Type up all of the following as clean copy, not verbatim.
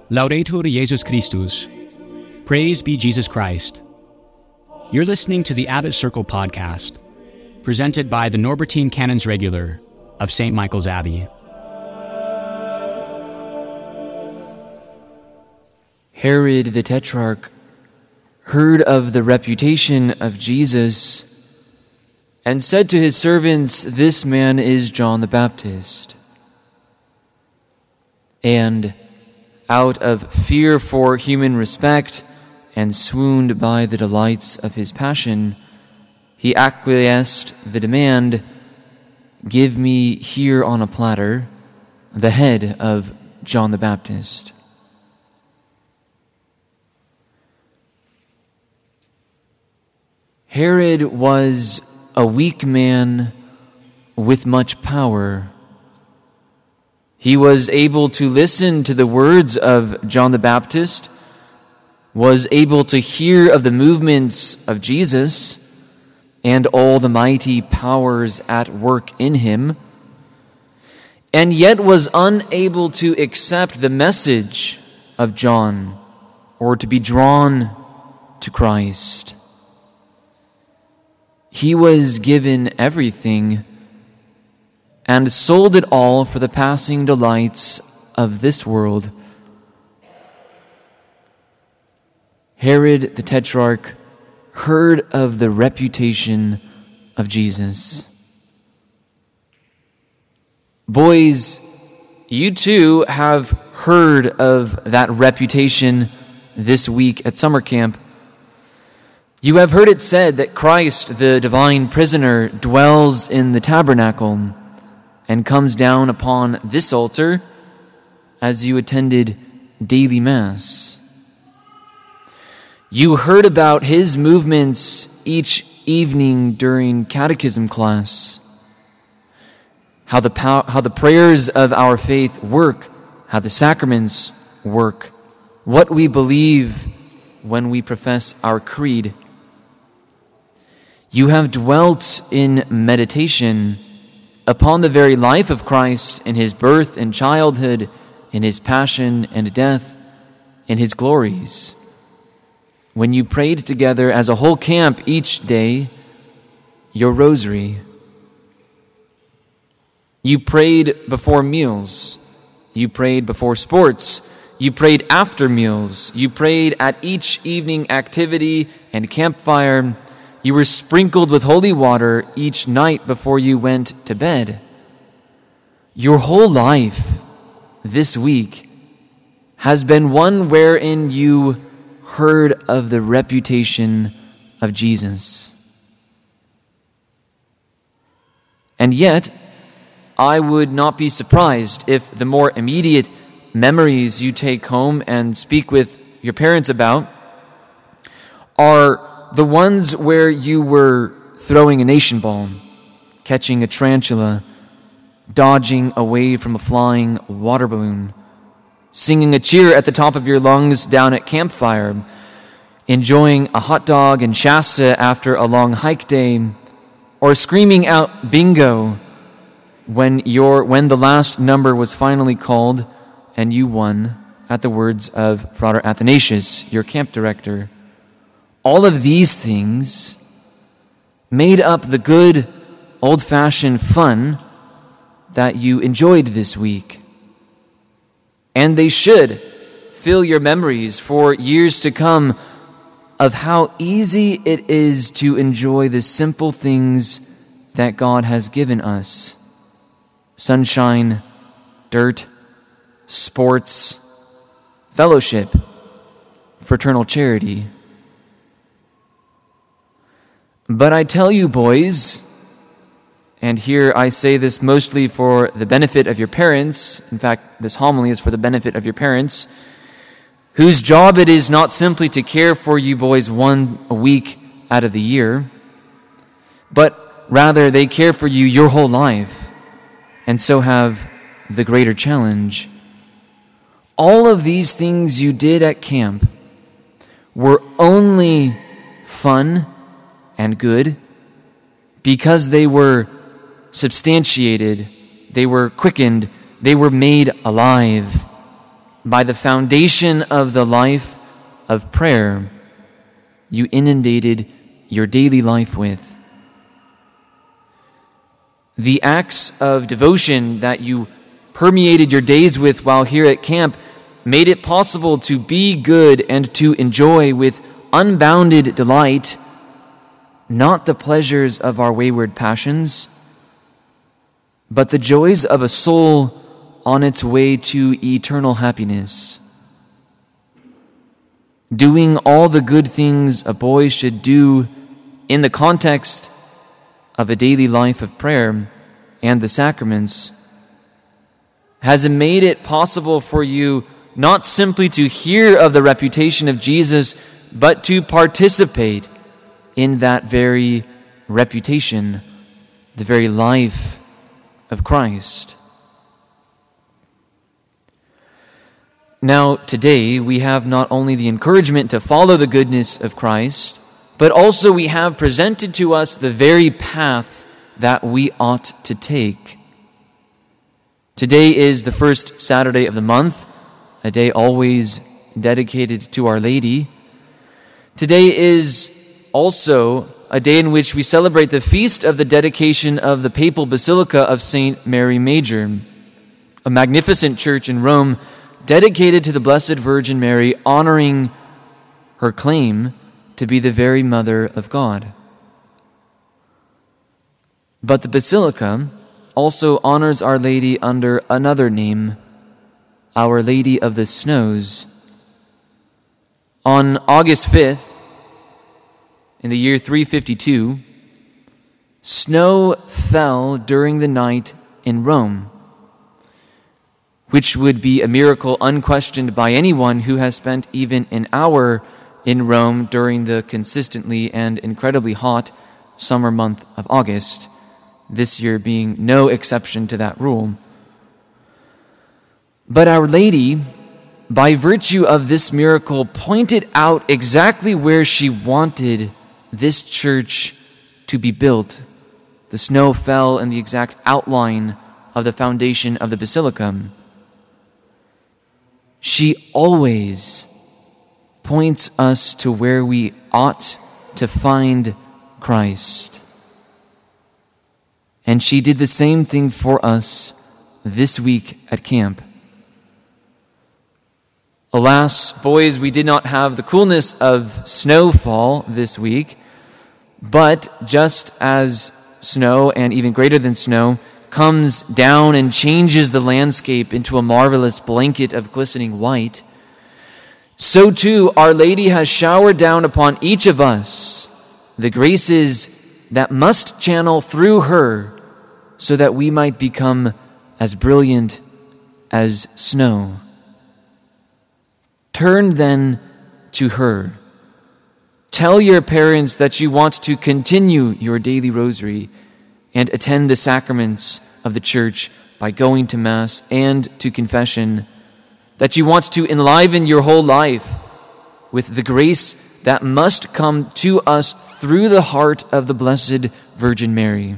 Laudetur Jesus Christus. Praise be Jesus Christ. You're listening to the Abbot Circle podcast, presented by the Norbertine Canons Regular of St. Michael's Abbey. Herod the Tetrarch heard of the reputation of Jesus and said to his servants, "This man is John the Baptist." And out of fear for human respect and swooned by the delights of his passion, he acquiesced the demand, "Give me here on a platter the head of John the Baptist." Herod was a weak man with much power. He was able to listen to the words of John the Baptist, was able to hear of the movements of Jesus and all the mighty powers at work in him, and yet was unable to accept the message of John or to be drawn to Christ. He was given everything and sold it all for the passing delights of this world. Herod the Tetrarch heard of the reputation of Jesus. Boys, you too have heard of that reputation this week at summer camp. You have heard it said that Christ, the divine prisoner, dwells in the tabernacle and comes down upon this altar as you attended daily Mass. You heard about his movements each evening during catechism class, how the prayers of our faith work, how the sacraments work, what we believe when we profess our creed. You have dwelt in meditation upon the very life of Christ in his birth and childhood, in his passion and death, in his glories. When you prayed together as a whole camp each day, your rosary. You prayed before meals. You prayed before sports. You prayed after meals. You prayed at each evening activity and campfire. You were sprinkled with holy water each night before you went to bed. Your whole life this week has been one wherein you heard of the reputation of Jesus. And yet, I would not be surprised if the more immediate memories you take home and speak with your parents about are the ones where you were throwing a nation ball, catching a tarantula, dodging away from a flying water balloon, singing a cheer at the top of your lungs down at campfire, enjoying a hot dog in Shasta after a long hike day, or screaming out bingo when the last number was finally called and you won at the words of Frater Athanasius, your camp director. All of these things made up the good, old-fashioned fun that you enjoyed this week. And they should fill your memories for years to come of how easy it is to enjoy the simple things that God has given us. Sunshine, dirt, sports, fellowship, fraternal charity. But I tell you, boys, and here I say this mostly for the benefit of your parents, in fact, this homily is for the benefit of your parents, whose job it is not simply to care for you boys one a week out of the year, but rather they care for you your whole life, and so have the greater challenge. All of these things you did at camp were only fun and good because they were substantiated, they were quickened, they were made alive by the foundation of the life of prayer you inundated your daily life with. The acts of devotion that you permeated your days with while here at camp made it possible to be good and to enjoy with unbounded delight not the pleasures of our wayward passions, but the joys of a soul on its way to eternal happiness. Doing all the good things a boy should do in the context of a daily life of prayer and the sacraments has made it possible for you not simply to hear of the reputation of Jesus, but to participate in that very reputation, the very life of Christ. Now, today, we have not only the encouragement to follow the goodness of Christ, but also we have presented to us the very path that we ought to take. Today is the first Saturday of the month, a day always dedicated to Our Lady. Today is also a day in which we celebrate the feast of the dedication of the Papal Basilica of St. Mary Major, a magnificent church in Rome dedicated to the Blessed Virgin Mary, honoring her claim to be the very Mother of God. But the Basilica also honors Our Lady under another name, Our Lady of the Snows. On August 5th, in the year 352, snow fell during the night in Rome, which would be a miracle unquestioned by anyone who has spent even an hour in Rome during the consistently and incredibly hot summer month of August, this year being no exception to that rule. But Our Lady, by virtue of this miracle, pointed out exactly where she wanted this church to be built. The snow fell in the exact outline of the foundation of the basilica. She always points us to where we ought to find Christ. And she did the same thing for us this week at camp. Alas, boys, we did not have the coolness of snowfall this week, but just as snow, and even greater than snow, comes down and changes the landscape into a marvelous blanket of glistening white, so too Our Lady has showered down upon each of us the graces that must channel through her so that we might become as brilliant as snow. Turn then to her. Tell your parents that you want to continue your daily rosary and attend the sacraments of the church by going to Mass and to confession, that you want to enliven your whole life with the grace that must come to us through the heart of the Blessed Virgin Mary.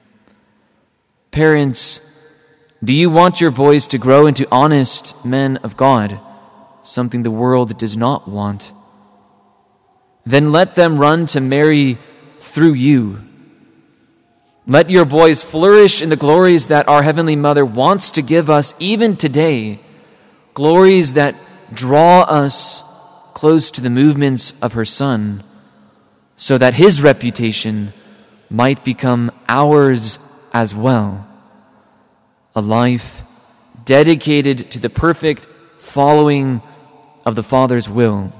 Parents, do you want your boys to grow into honest men of God, something the world does not want? Then let them run to Mary through you. Let your boys flourish in the glories that our Heavenly Mother wants to give us even today, glories that draw us close to the movements of her Son, so that His reputation might become ours as well, a life dedicated to the perfect following of the Father's will.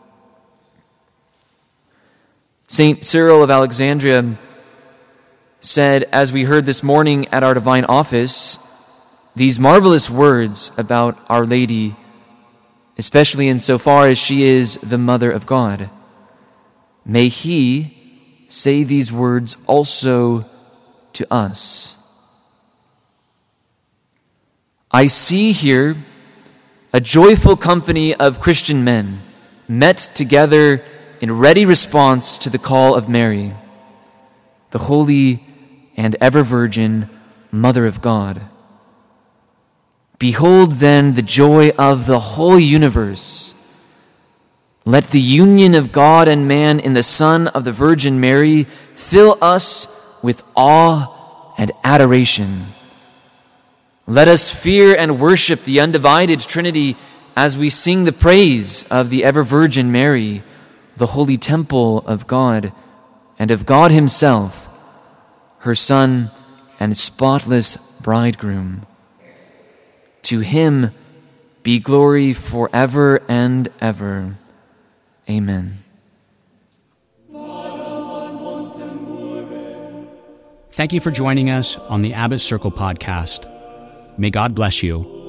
St. Cyril of Alexandria said, as we heard this morning at our divine office, these marvelous words about Our Lady, especially insofar as she is the Mother of God. May He say these words also to us. I see here a joyful company of Christian men met together in ready response to the call of Mary, the holy and ever Virgin Mother of God. Behold then the joy of the whole universe. Let the union of God and man in the Son of the Virgin Mary fill us with awe and adoration. Let us fear and worship the undivided Trinity as we sing the praise of the ever-Virgin Mary, the holy temple of God, and of God himself, her Son and spotless bridegroom. To him be glory forever and ever. Amen. Thank you for joining us on the Abbot Circle podcast. May God bless you.